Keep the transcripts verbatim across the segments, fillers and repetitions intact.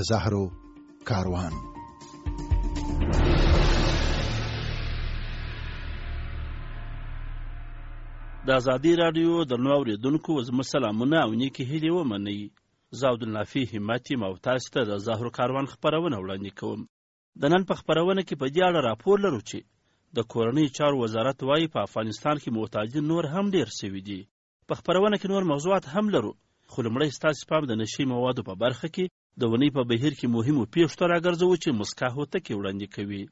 د زهرو کاروان. د ازادي راډیو د نو اوریدونکو زما سلامونه او نیکی هیلې ومنئ. زه عبدالنافي همت یم او تاسو ته د زهرو کاروان خپرونه وړاندې کوم. د نن په خپرونه کې په دې اړه راپور لرو چې د کورنۍ چارو وزارت وایي په افغانستان کې معتادین نور هم ډېر سوي دي. په خپرونه کې نور موضوعات هم لرو، خو لومړی ستاسې پام د نشي موادو په برخه کې د ونې په بهیر کې مهمو پیښو ته راګرځوو چې مسکا هوتکې وړاندې کوي.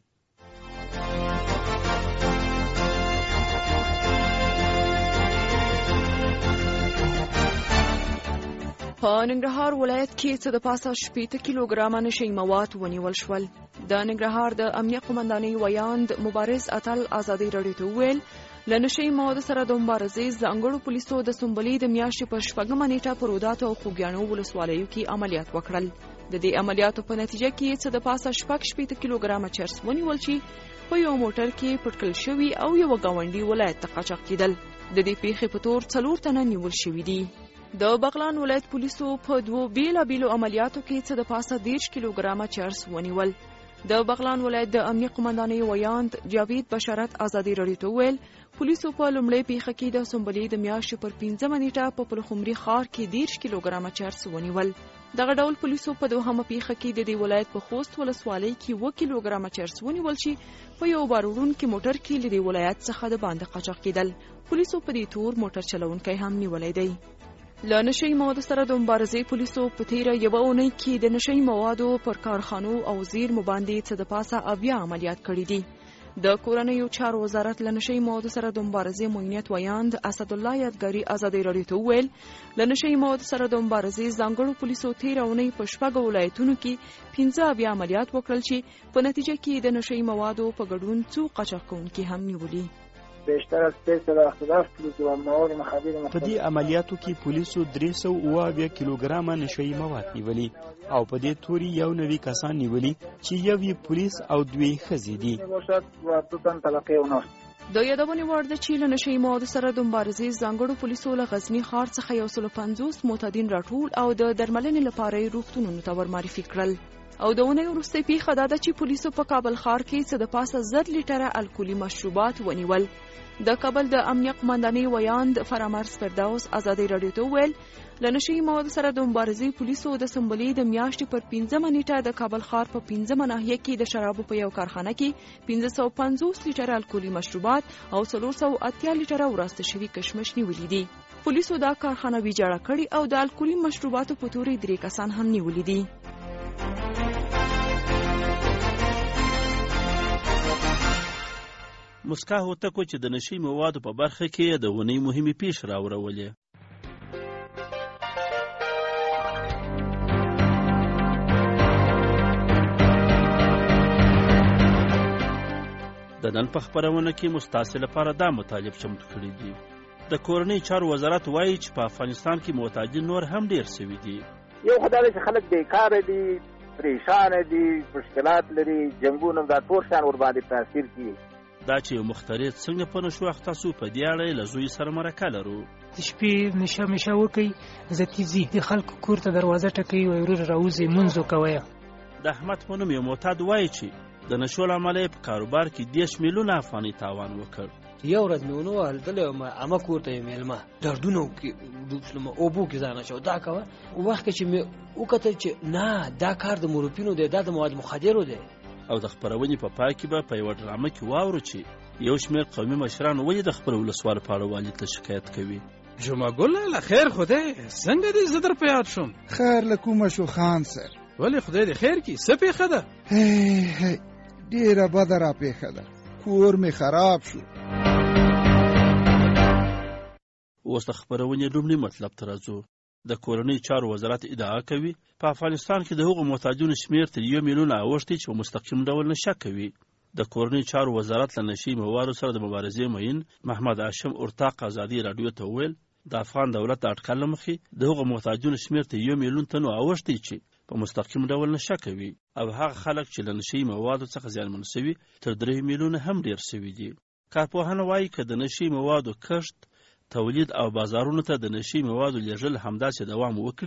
په ننګرهار ولایت کې څه د پاسه شپېته کیلوګرامه نشي مواد ونیول شول. د ننګرهار د امنیه قومندانۍ ویاند مبارز اتل ازادي راډیو ته وویل له نشي موادو سره د مبارزې ځانګړو پولیسو د سنبلې د میاشتې په شپږمه نیټه په روداتو او خوږیاڼو ولسوالیو کې عملیات وکړل. د دې عملیاتو په نتیجه کې څه د پاسه شپږ شپېته کیلوګرامه چرس ونیول چې په یو موټر کې پټکل شوي او یو ګاونډي ولایت ته قاچاق کېدل. د دې پیښې په تور څلور تنه نیول شوي دي. د بغلان ولایت پولیسو په دوو بیلابیلو عملیاتو کې څه د پاسه دېرش کیلوګرامه چرس ونیول. د بغلان ولایت د امنیه قومندانۍ ویاند جاوید بشارت ازادي راډیو ته وویل پولیسو په لومړۍ پیښه کې د سنبلې د میاشتې پر پنځمه نیټه په پلخمري ښار کې دېرش کیلوګرامه چرس ونیول. دغه ډول پولیسو په دوهمه پیښه کې د دې ولایت په خوست ولسوالۍ کې اووه کیلوګرامه چرس ونیول چې په یو بار وړونکي موټر کې له دې ولایت څخه د باندې قاچاق کېدل. پولیسو په دې تور موټر چلونکی هم نیولی دی. له نشي موادو سره د مبارزې پولیسو په تیره یوه اونۍ کې د نشي موادو پر کارخانو او زیرمو باندې څه د پاسه اویا عملیات کړي دي. د کورنیو چارو وزارت له نشي موادو سره د مبارزې معینیت ویاند اسدالله یادګاري ازادي راډیو ته وویل له نشي موادو سره د مبارزې ځانګړو پولیسو تیره اونۍ په شپږو ولایتونو کې پنځه اویا عملیات وکړل چې په نتیجه کې د نشي موادو په ګډون څو قاچاق کوونکي هم نیولي. بیشتر از سیصد هفتاد کیلوگرم مواد مخدر په دې عملیاتو کې پولیسو درې سوه اوه اویا کیلوګرامه نشهیي مواد نیولي او په دې توري یو نوي کسان نیولي چې یو یې پولیس او دوی ښځې دي. د یادونې وړ ده چې له نشهیي موادو سره د مبارزې ځانګړو پولیسو له غزني ښار څخه یو سل پنځوس معتادین راټول او د درملنې لپاره یې روغتونونو ته ورمعرفي کړل. او د اونۍ وروستۍ پیښه دا ده چې پولیسو په کابل ښار کې څه د پاسه زر لیټره الکولي مشروبات ونیول. د کابل د امنیه قومندانۍ ویاند فرامرز فردوس ازادي راډیو ته وویل له نشهیي موادو سره د مبارزې پولیسو د سنبلې د میاشتې پر پنځمه نیټه د کابل ښار په پنځمه ناحیه کې د شرابو په یو کارخانه کې پنځه سوه پنځوس لیټره الکولي مشروبات او څلور سوه اتیا لیټره وراسته شوي کشمش نیولي دي. پولیسو دا کارخانه ویجاړه کړې او د الکولي مشروباتو په تورې درې کسان هم نیولي دي. مسکا هوتکو چې د نشي موادو په برخه کې د ونې مهمې پیښې راوړولې. د نن په خپرونه کې مستاسې لپاره دا مطالب چمتو کړي دي. د کورنۍ چارو وزارت وایي چې په افغانستان کې معتادین نور هم ډېر سوي دي. یو خدای چې خلک بیکاره دي، پریشانه دي، مشکلات لري، جنګونه دا ټول شیان ورباندې تاثیر کوي. دا چې یو مخترع څنګه په نشو اخته سو په دې اړه له زوی سره مرکه لرو. د شپې نشه مشه وکړي زه تیزي د خلکو کور ته دروازه ټکوي وایي ورور راوځئ لمونځ وکوئ. د احمد په نوم یو معتاد وایي چې د نشو له امله یې په کاروبار کې دېرش میلیونه افغانۍ تاوان وکړ. یو ورځ مې ونه وهلتلی وم عمه کور ته یم مېلمه دردونه کې ډوب شلم اوبو کې ځان اچوه دا کوه وخت کې چې مې وکتل چې نه دا کار د مورفینو دی دا د مواد مخدرو دی. او د خپرونې په پای کې به په یوه ډرامه کې واورو چې یو شمېر قومي مشران ولې د خپل ولسوال په اړه والي ته شکایت کوي. جمعه ګله له خیر خدای څنګه دې زه در په یاد شوم. خیر له کومه شو خان سر. ولې خدای دې خیر کړي څه پیښه ده؟ هی هی ډېره بده را پیښه ده کور مې خراب شو. اوس د خپرونې لومړي مطلب ته راځو. د کورنۍ چارو وزارت ادعا کوي په افغانستان کې د هغو معتادینو شمېر تر یو میلیون اوښتی چې په مستقیم ډول نشه کوي. د کورنۍ چارو وزارت له نشي موادو سره د مبارزې معین محمد هاشم ارتاق ازادي راډیو ته وویل د افغان دولت د اټکل له مخې د هغو معتادینو شمېر تر یو میلیون تنو اوښتی چې په مستقیم ډول نشه کوي او هغه خلک چې له نشي موادو څخه زیانمن شوي تر درې میلیونه هم ډېر شوي دي. کارپوهانه وایي که د نشي موادو کښت، تولید او بازارونو ته د نشي موادو لیږل همداسې دوام وکړي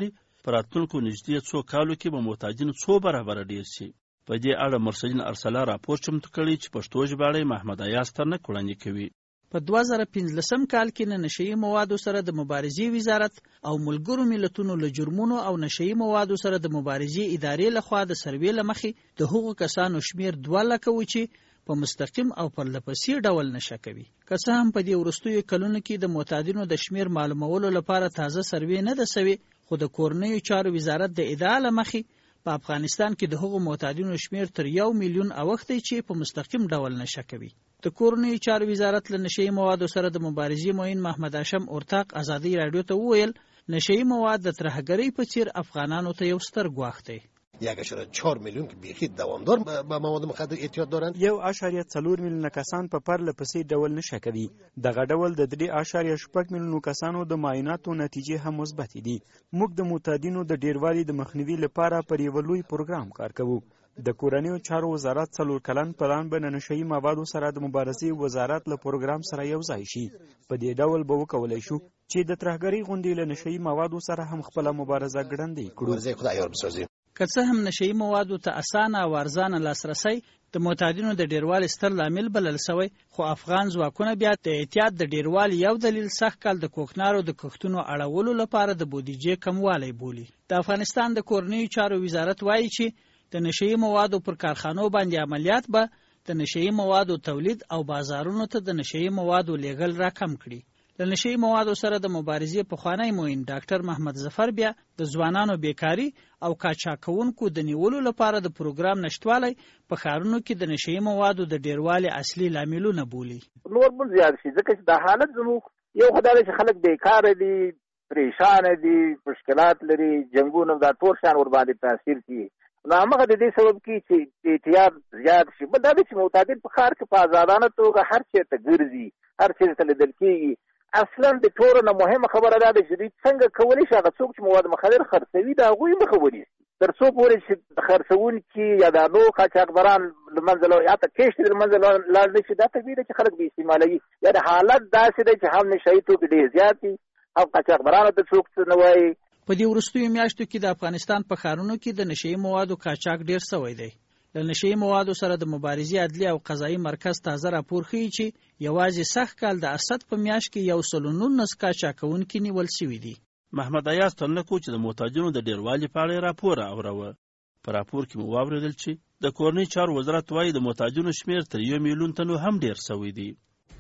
په راتلونکو نږدې څو کالو کې به محتاجین څو برابره ډیر شي. په دې اړه مرسلین ارسلا راپور چمتو کړی چې پښتو ژباړی محمد ایاز ترنک وړاندې کوي. په دوه زره پنځلسم کال کې نه نشئی موادو سره د مبارزې وزارت او ملګرو ملتونو له جرمونو او نشئی موادو سره د مبارزې ادارې لخوا د سروې له مخې د هغو کسانو شمیر دوه لکه و چې په مستقیم او پرلپسې ډول نشه کوي. که څه هم په دې وروستیو کلونو کې د معتادینو د شمیر معلومولو لپاره تازه سروې نه ده سوې، خو د کورنیو چارو وزارت د ادعا له مخې په افغانستان کې د هغو معتادینو شمیر تر یو میلیون اوښتی چې په مستقیم ډول نشه کوي. د کورنیو چارو وزارت له نشئی موادو سره د مبارزې معین محمد هاشم اورتاق ازادي راډیو ته وویل نشئی مواد د ترهګرۍ په څیر افغانانو ته یو ستر ګواښ دی. یک اشاره چهار میلیون که بیخی دوامدار به مواد مخدر اعتیاد دارند. یو اشاریه څلور میلیونه کسان په پرله پسې ډول نشه کوي. دغه ډول د درې اشاریه شپږ میلیونو کسانو د معایناتو نتیجې هم مثبت دي. موږ د معتادینو د ډیروالي د مخنیوي لپاره پر یو لوی پروګرام کار کوو. د کورنیو چارو وزارت څلور کلن پلان به د نشئی موادو سره د مبارزې وزارت له پروګرام سره یو ځای شي. په دې ډول به وکولای شو چې د ترهګرۍ غونډې له نشئی موادو سره هم خپله مبارزه ګړندۍ کړو. که څه هم نشئی موادو ته اسانه او ارزانه لاسرسی د معتادینو د ډیروالي ستر لامل بلل شوی، خو افغان ځواکونه بیا د اعتیاد د ډیروالي یو دلیل سخت کال د کوکنارو د کښتونو اړولو لپاره د بودیجې کموالی بولي. د افغانستان د کورنیو چارو وزارت وایي چې د نشئی موادو پر کارخانو باندې عملیات به د نشئی موادو تولید او بازارونو ته د نشئی موادو لیږل راکم کړي. له نشئی موادو سره د مبارزې پخوانی معین ډاکټر محمد ظفر بیا د ځوانانو بیکاری او قاچاقونکو د نیولو لپاره د پروګرام نشټوالی په ښارونو کې د نشئی موادو د ډیروالي اصلي لاملونه بولي. نور بل زیات شي ځکه چې د حالت زموږ یو خدای چې خلک بیکاره دي، پریشان دي، مشکلات لري، جنګونه دا ټول شان ور باندې تاثیر کوي. نو هغه د دې سبب کې چې اعتیاد زیات شي. بل دا چې معتادین په ښار کې په آزادانه توګه هر چېرته ګرځي، هر چېرته لیدل کېږي. اصلا د ټولو نه مهمه خبره دا ده چې دوی څنګه کولی شي هغه څوک چې مواد مخدر خرڅوي د هغوی مخه ونیسي، تر څو پورې چې د خرڅوونکي یا د نور قاچاقبران له منځه لاړ یا ته کیشت له منځه لاړ نه شي. دا طبیعي ده چې خلک بې استعمالوي. یا د حالت داسې دی چې هم نشهیي توکي ډېر زیات دي، هم قاچاقبرانو ته څوک څه نه وایي. په دې وروستیو میاشتو کې د افغانستان په ښارونو کې د نشهیي موادو قاچاق ډېر سوی دی. له نشهیي موادو سره د مبارزې عدلي او قضایي مرکز تازه راپور ښیي چې یوازې سږ کال د اسد په میاشت کې یو سل و نولس قاچاقونکي نیول سوي دي. محمد ایاز ترنک چې د معتادینو د ډیروالي په اړه راپور اوروه. په راپور کې مو واورېدل چې د کورنۍ چارو وزارت وایي د معتادینو شمیر تر یو میلیون تنو هم ډیر سوی دی.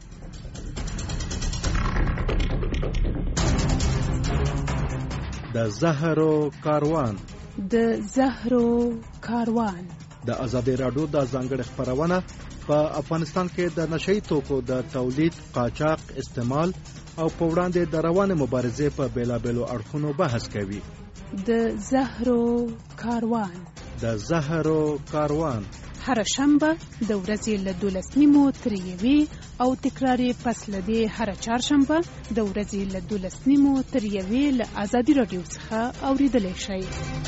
د زهرو کاروان د زهرو کاروان د ازادي راډیو د ځانګړي خبرونه په افغانستان کې د نشئی توکو د تولید، قاچاق، استعمال او په وړاندې د روانې مبارزې په بیلابیلو اړخونو بحث کوي. د زهرو کاروان د زهرو کاروان هر شنبه د ورځې له دولس نیمو تر یوې او تکرار یې پس له دې هر چهارشنبه د ورځې له دولس نیمو تر یوې له ازادي راډیو څخه اورېدلی شئ.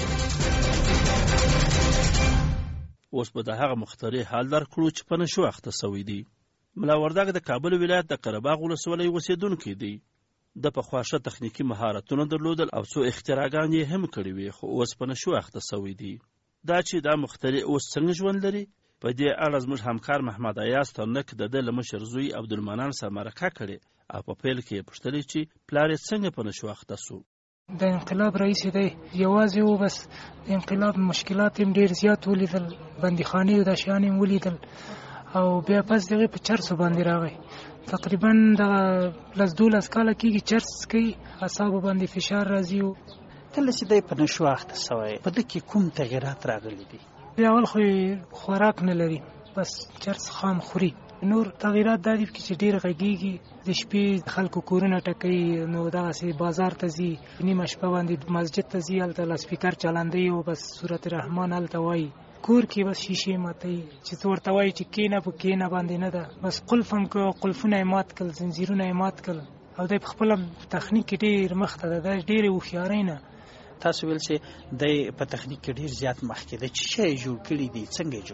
اوس به د هغه مخترع حال درکړو چې په نشو اخته سوی دی. ملا وردګ د کابل ولایت د قرهباغ ولسوالۍ اوسېدونکی دی. د پخوا ښه تخنیکي مهارتونه درلودل او څو اختراعګانې یې هم کړې وې، خو اوس په نشو اخته سوی دی. دا چې دا مخترع اوس څنګه ژوند لري، په دې اړه زموږ همکار محمد ایاز ترنک د ده له مشر زوی عبدالمنان سره مرکه کړې او په پیل کې یې پوښتلې چې پلار یې څنګه په نشو اخته سو. د انقلاب رئیس دی یوازې و، بس د انقلاب مشکلات هم ډېر زیات ولیدل، بندیخانې او دا شیان هم ولیدل او بیا پس دغه په چرسو باندې راغی. تقریبا دغه لس دولس کاله کېږي چرس کوي، اعصابو باندې فشار راځي. کله چې دی په نشو اخته سوی په ده کې کوم تغیرات راغلي دي؟ بیا اول خو خوراک نه لري، بس چرس خام خوري. نور تغیرات دا دي چې ډېر غږېږي، د شپې خلکو کورونه ټکوي، نو دغسې بازار ته ځي، نیمه شپه باندې مسجد ته ځي، هلته لاسپیکر چلندوي او بس سورت رحمان هلته وایي. کور کې بس شیشې ماتوي چې څه ورته وایي چې کېنه په کېنه باندې نه ده، بس قلف هم که قلفونه یې مات کړل، زنځیرونه یې مات کړل او دی په خپله تخنیک کې ډېر مخته ده، دا ډېرې هوښیارۍ نه. تاسو ویل چې دی په تخنیک کې ډېر زیات مخکې دی، چې شی یې جوړ کړي دي، څنګه یې جوړ؟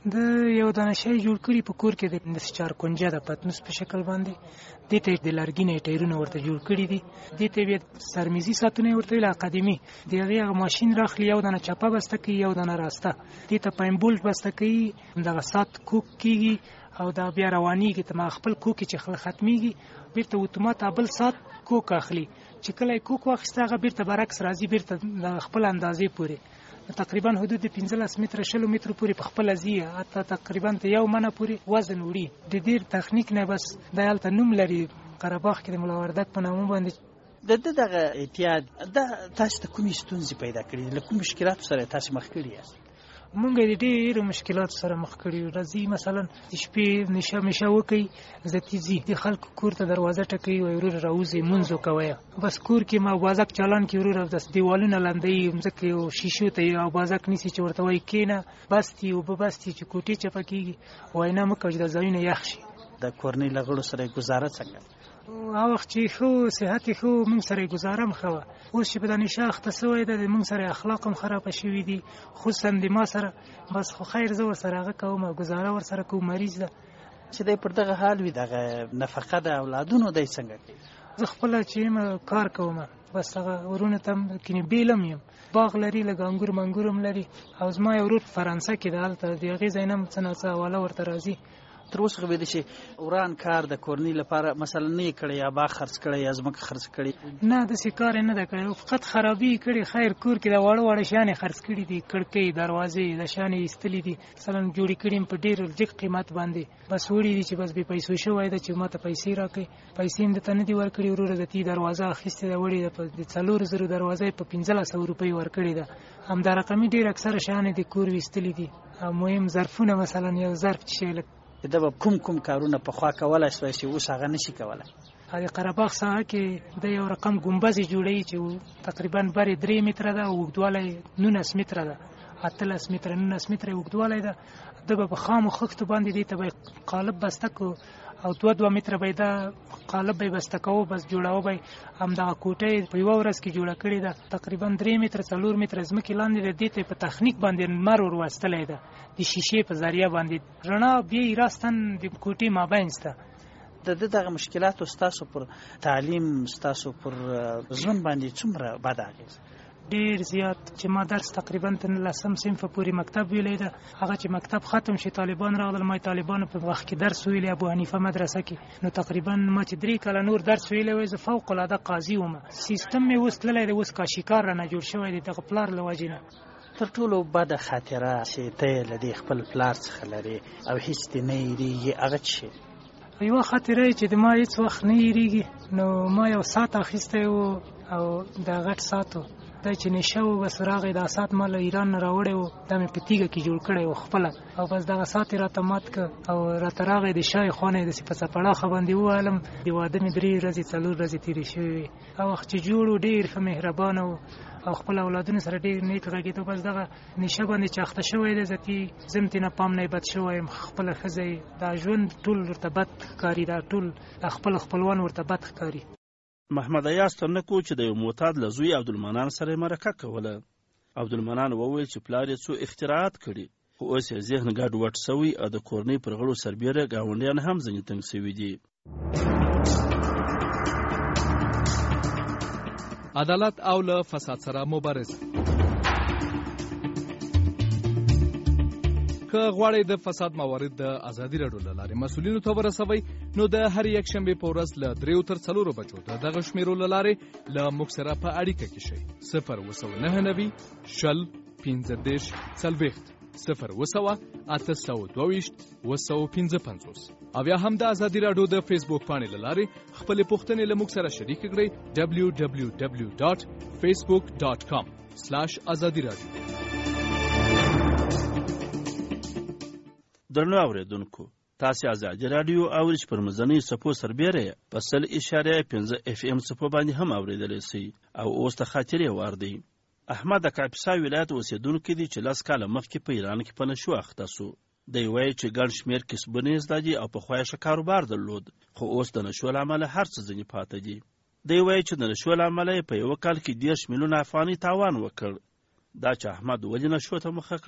د یو دانه شی جوړ کړي په کور کې د چار کونجه د پتنوس په شکل باندې دې ته د لرګینې ټایرونه ورته جوړ کړي دي. دې ته بیا سرمیزي ساتونه ورته ویل قدیمي د هغه ماشین راخلی یو دانه چپه بسته کوي یو دانه راسته دې ته پایم بولټ بسته کوي دغه سات کوک کیږي او دا بیا روانيږي ته ما خپل کوک چې خل ختميږي بیرته اتومات ابل سات کوک اخلي چې کله کوک واخسته هغه بیرته برعکس راځي بیرته د خپل اندازې پورې تقریبا حدود پنځلس متره شلو مترو پورې په خپل ازیه حتی تقریبا ته یو منه پورې وزن وړي. د دې تخنیک نه بس د یالته نوم لري قره باغ کې د مولا وردک په نامه باندې. د دغه اعتیاد د تاسو ته کومې ستونزې پیدا کړې له کوم مشکلاتو سره تاسو مخ کړی یاست؟ مونږ د ډېرو مشکلاتو سره مخ کړي راځي مثلا شپې نشه مشه وکي زتیزي د خلکو کور ته دروازه ټکوي او ورور راوځي منځو کوي بس کور کې ما بازک چالان کې ورور د دیوالونو لاندې مځکه او شیشو ته او بازک نسی چې ورته وای کینه بستی او بستی چې کوټي چپکیږي واینا مکه د ځایونه یخ شي. د کورنۍ لغړو سره گزاره څنګه؟ او وخت چې خو صحت خو موږ سره گزاره مخه اوس چې په دانه شاخ تسوي د موږ سره اخلاق هم خراب شوي دي خصوصا د ما سره بس خو خیر زو سره هغه کوم گزاره ور سره کوم مریض ده چې د پر دغه حال وي دغه نفقه د اولادونو د څنګه زه خپل چې کار کوم بس هغه ورونه تم کینی بیلم یم باغ لري لګ انګور منګورم لري او زما یو ورور فرانسه کې دالته دی غي زینم څنګه والا ورته راځي تر اوسه به د شي وران کار د کورنۍ لپاره مثلا نه کړی یا با خرڅ کړی یا ځمکه خرڅ کړی نه د سکار نه د کړی فقط خرابي کړی خیر کور کې د واړو واړو شانې خرڅ کړی دي کړکۍ دروازې د شانې استلې دي مثلا جوړی کړیم په ډیر لږ قیمت باندې بس وړي دي چې بس به پیسې شوای د چې ماته پیسې راکې پیسې هم د تنه دي ورکړي ورور د تی دروازه اخیسته د وړي د څلور زره دروازه په پنځه سوه روپۍ ورکړي ده هم دا رقمي ډیر اکثر شانې د کور وستلې دي مهم ظرفونه مثلا یو ظرف چې د کوم کوم کارونه په خوا کولای شوی چې اوس هغه نشي کولای. هغه قره باغ ساحه کې د یو رقم ګمبز جوړی چې تقریبا بری درې متره ده او اوږدوالی نولس متره ده اتلس متره نولس متره اوږدوالی ده د په خامو خښتو باندې دی ته به قالب بسته کو او دوه دوه متره به دا قالب به بسته کوو بس جوړاو به هم دغه کوټه په یو ورځ کې جوړه کړې ده تقریبا درې متره څلور متره ځمکې لاندې د دې ته په تخنیک باندې مر ور وستلې ده د شیشې په ذریعہ باندې رڼا بیا راستن د کوټې مابین سته. د دغه مشکلاتو ستاسو پر تعلیم ستاسو پر ژوند باندې څومره بد اغیز؟ ډیر زیات چې ما درس تقریبا تن لسم صنف پورې مکتب ویلې ده هغه چې مکتب ختم شي طالبان راغلل ما طالبان په وخت کې درس ویلې ابو حنیفه مدرسه کې نو تقریبا ما چې درې کاله نور درس ویلې وای زه فوق العاده قاضي وم سیستم مې وستلې د اوس کاشیکار نه جوړ شوی دی د پلار لواجینه. تر ټولو بده خاطره چې ته لدی خپل پلار څخه لري او هیڅ دې نه یریږي هغه څه؟ یو خاطره چې د ما هیڅ وخت نه یریږي نو ما یو ساعت اخیسته او د غټ ساتو دا چې نشو بس راغی دا سات مال ایران نه راوړی و دا مې په تیږه کې جوړ کړی و خپله او بس دغه سات یې راته مات که او راته راغی د شای خونه یې داسې په څپړاخه باندې ووهلم د واده مې درې ورځې څلور ورځې تېرې شوې وې او وخت چې جوړ و ډېر ښه مهربانه و او خپل اولادونو سره ډېر نیک غږېده بس دغه نشه باندې چې اخته شوی دی زه تې زه م تېنه پام نه بد شوی یم خپله ښځه دا ژوند ټول ورته بد ښکاري دا ټول خپل خپلوان ورته بد ښکاري. محمد ایاز ترنکو چې د یو معتاد له زوی عبدالمنان سره مرکه کوله. عبدالمنان وویل چې پلار یې څو اختراعات کړي خو اوس یې ذهن ګډ وډ سوی او د کورنۍ پر غړو سربیره ګاونډیان هم ځینې تنګ سوي دي. عدالت او له فساد سره مبارز. که غواړئ د فساد موارد د ازادي راډیو له لارې مسؤلینو ته ورسوئ نو د هر یک شنبې په ورځ له دریو تر څلورو بجو د دغه شمیرو له لارې له موږ سره په اړیکه کې شئ. صفر اوه سوه نهه نوي شل پنځه دېرش څلوېښت صفر اوه سوه اته سوه دوه ویشت اوه سوه پنځه پنځوس او یا هم د ازادي راډیو د فیسبوک پاڼې له لارې خپلې پوښتنې له موږ سره شریکې کړئ ډبلیو ډبلیو ډبلیو ډاټ فیسبوک ډاټ کام سلاش ازادي راډیو. درنو اوریدونکو تاسې ازادي راډیو اورئ چې پر مزنۍ څپو سربیره په سل اشاریه پنځه اف ام څپو باندې هم اوریدلی سئ او اوس د خاطرې وار دی. احمد د کاپیسا ولایت اوسېدونکی دی چې لس کاله مخکې په ایران کې په نشو اخته سو. دی وایي چې ګڼ شمېر کسبونه یې زده دي او پخوا یې ښه کاروبار درلود خو اوس د نشو له امله هر څه ځینې پاته دي. دی وایي چې د نشو له امله یې په یوه کال کې دېرش میلیونه افغانۍ تاوان وکړ. دا چې احمد ولې نشو ته مخه کړه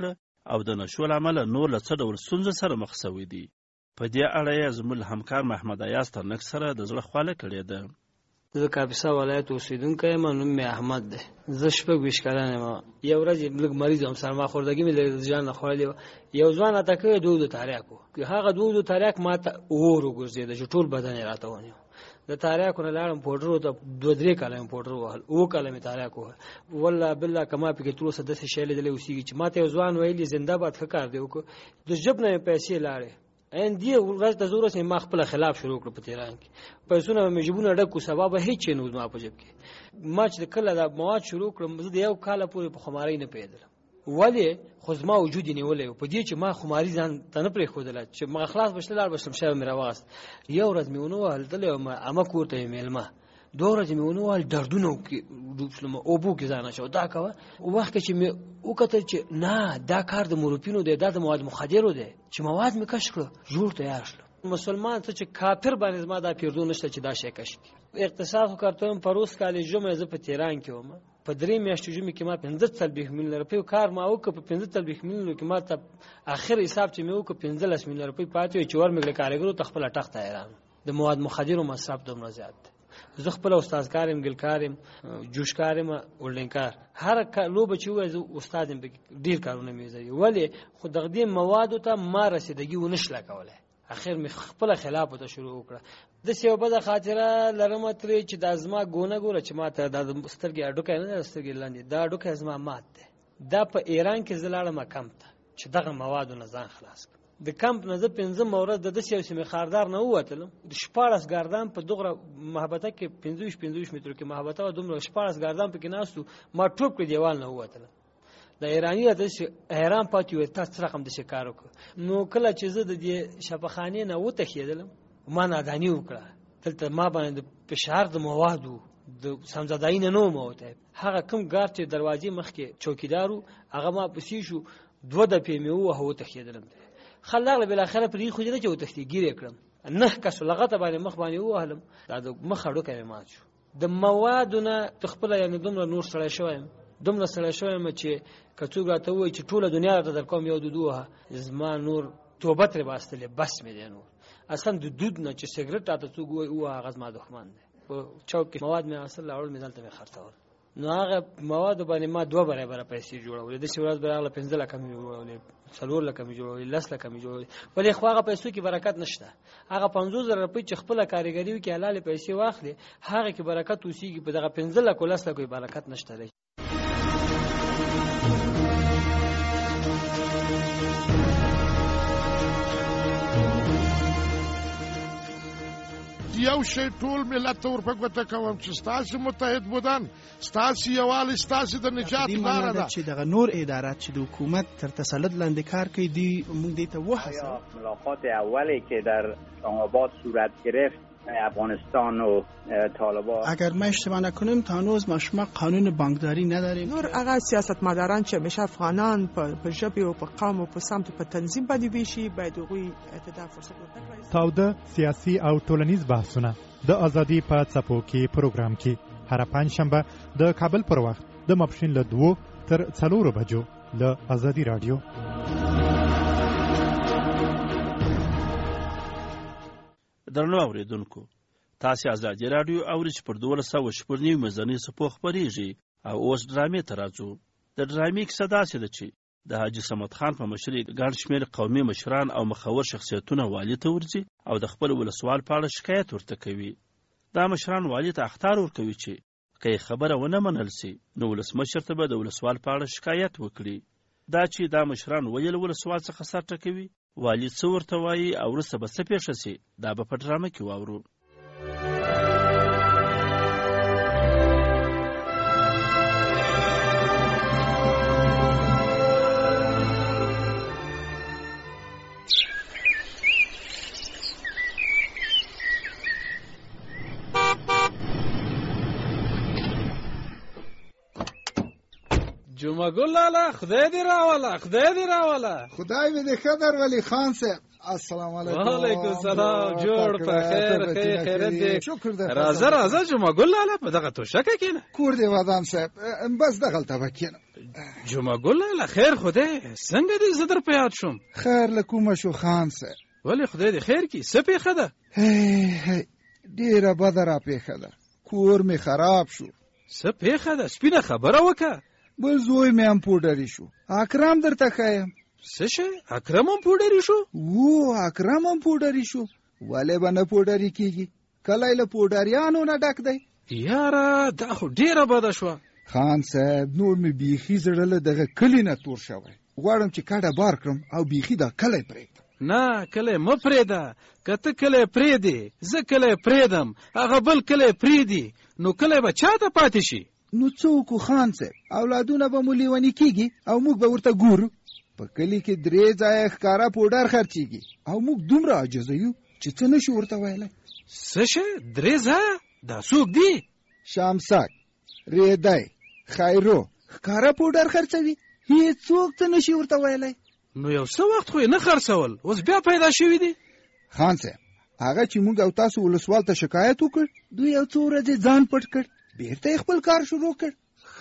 او د نشو له امله نور له څه ډول ستونزو سره مخ شوي دي. په دې اړه یې زموږ همکار محمد ایاز ترنک سره د زړه خواله کړې ده. زه کاپیسا ولایت اوسېدونکی یم، نوم مې احمد دی. زه شپږ ویشت کلن یم. یو ورځ لږ مریض وم، سرماخوردګي مې له ځان نه خوړلې وه. یو ځوان راته کوي دود تریاک و. هغه دود تریاک ما ته اور وګرځېده چې ټول بدن یې راته ونیو. د تریاکو نه لاړم پوډرو ته، دوه درې کاله مې پوډر ووهل، اووه کاله مې تریاک ووهل. والله بالله که ما پکې تر اوسه داسې شی لیدلی اوسېږي چې ما ته یو ځوان ویلي زنده باد ښه کار دی وکړو. د ژب نه مې پیسې لاړې. این دې ورځ ته زه ورسېدم ما خپله خلاف شروع کړه په تهران کې. پیسونه مې جیبونه ډک کړو، سبا به هېڅ شی نه و زما په جیب کې. ما چې کله دا مواد شروع کړم زه د یو کاله پورې په خمارۍ نه پوهېدلم. ولې؟ خو زما وجود یې نیولی و په دې چې ما خماري ځان ته نه پرېښودله چې ما خلاص به شته لاړ به شم، شی به مې راواغست. یو ورځ مې ونه وهل، تللی وم عمه کور ته یې مېلمه. دوه ورځې مې ونه وهل، دردونه کې ډوب شلم، اوبو کې ځان اچوه. دا کوه وخت چې مې وکتل چې نه دا کار د مورفینو دی، دا د مواد مخدرو دی، چې مواد مې کش کړه، جوړ تیار شلم. مسلمان ته چې کافر باندې زما دا پیردو نشته چې دا شی کش کړي. اقتصاد خو کارته یم، په روس کالج ژمی زه په تهران کې وم. په درې میاشتو ژمي کې ما پنځه څلوېښت میلیونه روپۍ کار ما وکړ. په پنځه څلوېښت میلیونو کې ما ته اخر حساب چې مې وکړ پنځلس میلیونه روپۍ پاتې وې چې ور مې کړې کارګرو ته خپله ټخته حیران. د مواد مخدرو مصرف دومره زیات دی. زه خپله استادکار یم، ګلکار یم، جوشکار یم، ولډنګکار. هره لوبه چې ووایي زه استاد یم، ډېر کارونه مې زده. ولې؟ خو دغه دې موادو ته ما رسېدګي ونه شله کولی. اخر مې خپله خلاف ورته شروع وکړه. داسې یو بده خاطره لرم ترې چې دا زما ګونه ګوره چې ما ته دا د سترګې هډوکی نه دی، سترګې لاندې دا هډوکی زما مات دی. دا په ایران کې زه لاړم کمپ ته چې دغه موادو نه ځان خلاص کړم. د کمپ نه زه پنځمه ورځ د داسې یو سیمې خاردار نه ووتلم. د شپاړس ګاردان په دغره محبته کې پنځه ویشت پنځه ویشت مترو کې محبته وه، دومره شپاړس ګاردان پکې ناست وو. ما ټوپ کړې دیوال نه ووتلم. د ایراني راته حیران پاتې وې تا څه رقم داسې کار وکړه. نو کله چې زه د دې شفاخانې نه وتښتېدلم ما ناداني وکړه. دلته ما باندې د فشار د موادو د سمزدایي نه نه وم وتی. هغه کوم ګارد چې دروازې مخکې چوکیدار و هغه ما پسې شو، دوه دفعې مې ووهه وتښتېدلم. خلاق له بالاخره پرېښودله چې وتښتې ګیر یې کړم. نه کسو لغته باندې مخ باندې ووهلم، دا د مخ هډوکی مې مات شو. د موادو نه ته خپله یعنې دومره نور سړی شوی یم، دومره سړی شوی یم چې که څوک راته ووایي چې ټوله دنیا راته در کوم یو دود ووهه، زما نور توبه ترې باستلې بس مې دی. نور اصلا د دود نه چې سګرټ راته څوک ووایي ووهه هغه زما دښمن دی. په چوک کې مواد مې اصل راوړل مې دلته مې خرڅول. نو هغه موادو باندې ما دوه برابره پیسې جوړولې. داسې ورځ به راغله پنځه لکه مې جوړولې، څلور لکه مې جوړولې، لس لکه مې جوړولې. ولې خو هغه پیسو کې برکت نشته. هغه پنځوس زره روپۍ چې خپله کارګري وکړي حلالې پیسې واخلې، هغه کې برکت اوسېږي. په دغه پنځه لکو لس لکو برکت نشته دی. یو شی ټول ملت ته ورپګوته کوم چې ستاسې متحد بودن، ستاسې یووالی ستاسې د نجات لاره ده. چې دغه نور ادارات چې د حکومت تر تسلط لاندې کار کوي دی موږ دې ته وهڅوو. ملاقات اولی که در اسلام‌آباد صورت گرفت افغانستان و طالبان، اگر ما اشتباه نکنیم تا هنوز ما شما قانون بانکداری نداریم. نور هغه سیاستمداران چې همیشه افغانان په ژبې او په قوم او په سمت په تنظیم باندې ویشي باید هغوی اعتدال فرصت ورکړي. تاوده سیاسي او ټولنیز بحثونه د ازادي په څپو کې پروګرام کې هر پنځشنبه د کابل پر وخت د ماپښین له دوو تر څلورو بجو له ازادي رادیو. درنو اوریدونکو، تاسې ازادي راډیو اورئ چې پر دولس سوه شپږ نوي مزني څپو خپرېږي. او اوس ډرامې ته راځو. د ډرامې کیسه داسې ده چې د حاجي صمد خان په مشرۍ ګڼ شمېر قومي مشران او مخور شخصیتونه والي ته ورځي او د خپل ولسوال په اړه شکایت ورته کوي. دا مشران والي ته اخطار ورکوي چې که یې خبره ونه منل سي نو ولسمشر ته به د ولسوال په اړه شکایت وکړي. دا چې دا مشران ولې له ولسوال څخه سر ټکوي، والي څه ورته وایي او وروسته به څه پېښه سي، دا به په ډرامه کې واورو. جمعه ګل لاله، خدای دې راوله، خدای دې راوله. خدای دې ښه در ولی خان صاحب. السلام علیکم. وعلیکم سلام. جوړ په خیر، خیر خیرت دې. شکر دې. راځه راځه جمعه ګل لاله، په دغه توشکه کېنه. کور دې ودان صاحب، بس دغلته به کېنم. جمعه ګل خیر خو دی څنګه دې زه در په یاد شوم خیر له کومه شو خان صاحب ولې خدای دې خیر کړي څه پیښه ده ډېره بده را پیښه ده کور مې خراب شو څه پیښه ده سپینه خبره وکړه بل زوی مې هم پوډري شو اکرم درته ښایم څه شی اکرم هم پوډري شو و اکرم هم پوډري شو ولې به نه پوډري کیږي کلی له پوډریانو نه ډک دی یاره دا خو ډېره بده شوه خان صاحب نور مې بیخي زړه له دغه کلي نه تور شوی غواړم چې کډه بار کړم او بیخي دا کلی پرېږدم نه کلی مه پرېږده که ته کلی پرېږدې زه کلی پرېږدم هغه بل کلی پرېږدي نو کلی به چا ته پاتې شي نو څه وکړو خان صاحب اولادونه به مو لیوني کېږي او موږ به ورته ګورو په کلي کې درې ځایه ښکاره پوډر خرڅېږي او موږ دومره عاجزه یو چې څه نشو ورته ویلی څه شی درې ځایه دا څوک دي شامسک ریدی خیرو ښکاره پوډر خرڅوي هېڅوک څه نشي ورته ویلی نو یو څه وخت خو یې نه خرڅول اوس بیا پیدا شوي دي خان صاحب هغه چې موږ او تاسو ولسوال ته شکایت وکړ دوی یو څو ورځې ځان پټ کړ بیرته یې خپل کار شروع کړ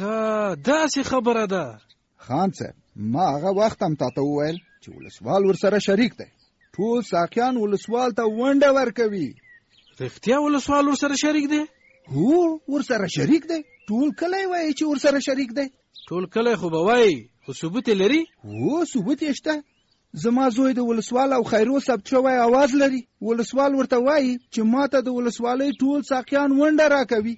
ښه داسې خبره ده خان صاحب ما هغه وخت هم تاته وویل چې ولسوال ورسره شریک دی ټول ساقیان ولسوال ته ونډه ورکوي رښتیا ولسوال ورسره شریک دی هو ورسره شریک دی ټول کلی وایي چې ورسره شریک دی ټول کلی خو به وایي خو ثبوت یې لري هو ثبوت یې شته زما زوی د ولسوال او خیرو ثبت شوی اواز لري ولسوال ورته وایي چې ما ته د ولسوالۍ ټول ساقیان ونډه راکوي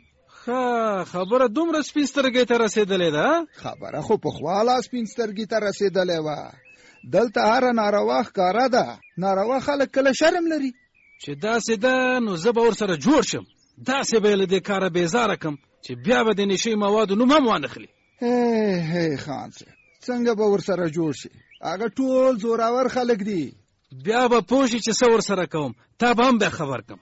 ښه خبره دومره سپین سترګۍ ته رسېدلې ده خبره خو پخوا لا سپین سترګۍ ته رسېدلې وه دلته هره ناروا ښکاره ده ناروا خلک کله شرم لري چې داسې ده نو زه به ورسره جوړ شم داسې به یې له دې کاره بېزاره کړم چې بیا به د نشې موادو نوم هم وانخلي هی هی خان صاحب څنګه به ورسره جوړ شي هغه ټول زوراور خلک دي بیا به پوه شي چې څه ورسره کوم تا به هم بیا خبر کړم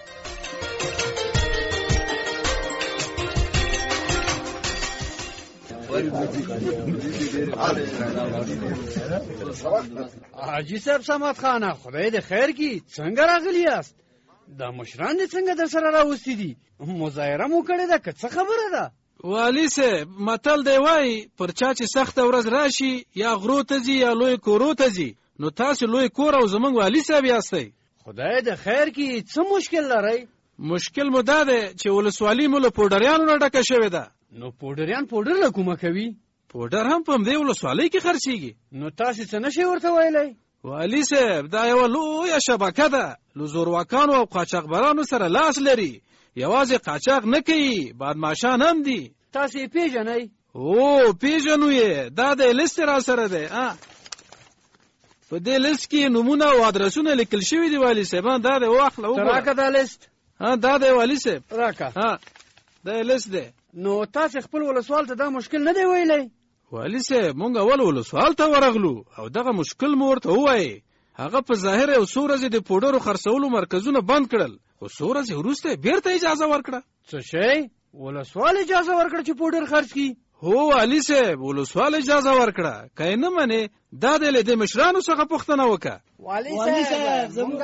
حاجي صاحب صمد خانه خدای دې خیر کړي څنګه راغلی یاست دا مشران دې څنګه در سره راوستي دي مظاهره مو کړې ده که څه خبره ده والي صاحب متل دی وایي پر چا چې سخته ورځ راشي یا غرو ته ځي یا لوی کورو ته ځي نو تاسو لوی کور او زموږ والي صاحب یاستئ خدای دې خیر کړي څه مشکل لرئ مشکل مو دا دی چې ولسوالي مو له پوډریانو نه ډکه شوې ده نو پوډریان پوډر له کومه کوي پوډر هم په همدې ولسوالۍ کې خرڅېږي نو تاسې څه نشئ ورته ویلی والي صاحب دا یوه لویه شبکه ده له زورواکانو او قاچاقبرانو سره لاس لري یوازې قاچاق نه کوي بادماشان هم دي تاسې یې پېژنئ او پېژنو یې دا د لیست را سره دی په دې لیست کې نومونه او ادرسونه لیکل شوي دي والي صاحب دا دی واخله ته راکه دا لیست دا دی والي صاحب راکه دا لیست دی نو تاسې خپل ولسوال ته دا مشکل نه دی ویلی والي صاحب مونږ اول ولسوال ته ورغلو او دغه مشکل مو ورته ووایي هغه په ظاهر یو څو ورځې د پوډرو خرڅولو مرکزونه بند کړل خو څو ورځې وروسته بیرته اجازه ورکړه څه شی ولسوال اجازه ورکړه چې پوډر خرڅ کړي هو والي صاحب ولسوال اجازه ورکړه که یې نه منې دا دی له دې مشرانو څخه پوښتنه وکړه والي صاحب زموږ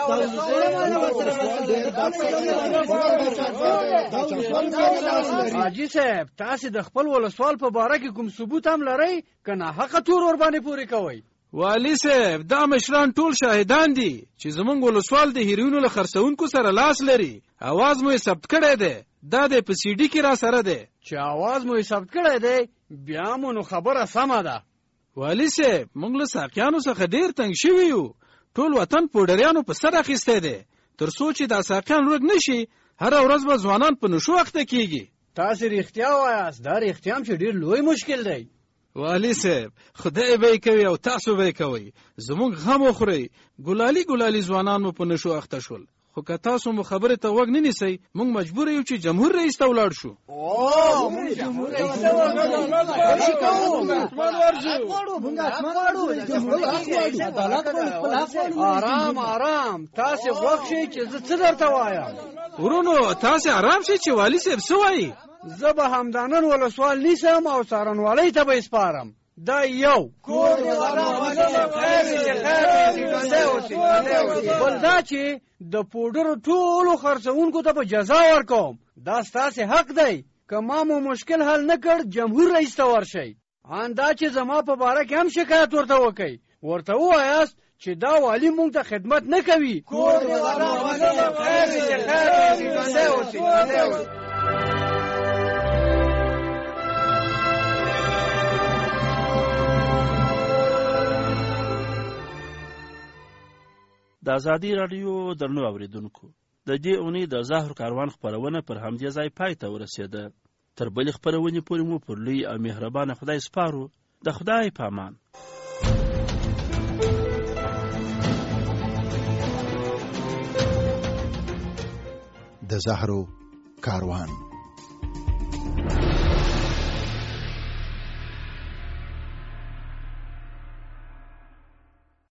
حاجي صاحب تاسې د خپل ولسوال په باره کې کوم ثبوت هم لرئ که ناحقه تور ورباندې پورې کوئ والي صاحب دا مشران ټول شاهدان دي چې زموږ ولسوال د هیروینو له خرڅونکو سره لاس لري اواز مو یې ثبت کړی دی دا دی په سی ډي کې را سره دی چې اواز مو یې ثبت کړی دی بیا مو نو خبره سمه ده والي صاحب موږ له ساقیانو څخه ډېر تنګ شوي یو ټول وطن پوډریانو په سر اخیستی دی تر څو چې دا ساقیان ورک نه شي هره ورځ به ځوانان په نشو اخته کېږي تاسې رښتیا وایاست دا رښتیا هم چې ډېر لوی مشکل دی والي صاحب خدای به یې کوي او تاسو به یې کوئ زموږ غم وخورئ ګلالي ګلالي ځوانان مو په نشو اخته شول خو که تاسو مو خبرې ته غوږ نه نیسئ موږ مجبور یو چې جمهور رئیس ته ولاړ شو آرام آرام تاسې غوږ شئ چې زه څه درته وایم ورونو تاسې آرام شئ چې والي صاحب څه وایي زه به همدانن ولسوال نیسم او څارنوالۍ ته به یې سپارم دا یو بل دا چې د پوډرو ټولو خرڅونکو ته به جزا ورکوم دا ستاسې حق دی که ما مو مشکل حل نه کړ جمهور رئیس ته ورشئ ان دا چې زما په باره کې هم شکایت ورته وکړي، ورته ووایاست چې دا والي مونږ ته خدمت نه کوي. کور دې ورانه خیر دې خیر دې ژوندی اوسئ ژوندی اوسئ. د ازادي راډیو درنو اوریدونکو، د دې اونۍ د زهر کاروان خپرونه پر همدې ځای پای ته ورسېده. تر بلې خپرونې پورې مو پر لوی او مهربانه خدای سپارو. د خدای په امان. د زهرو کاروان.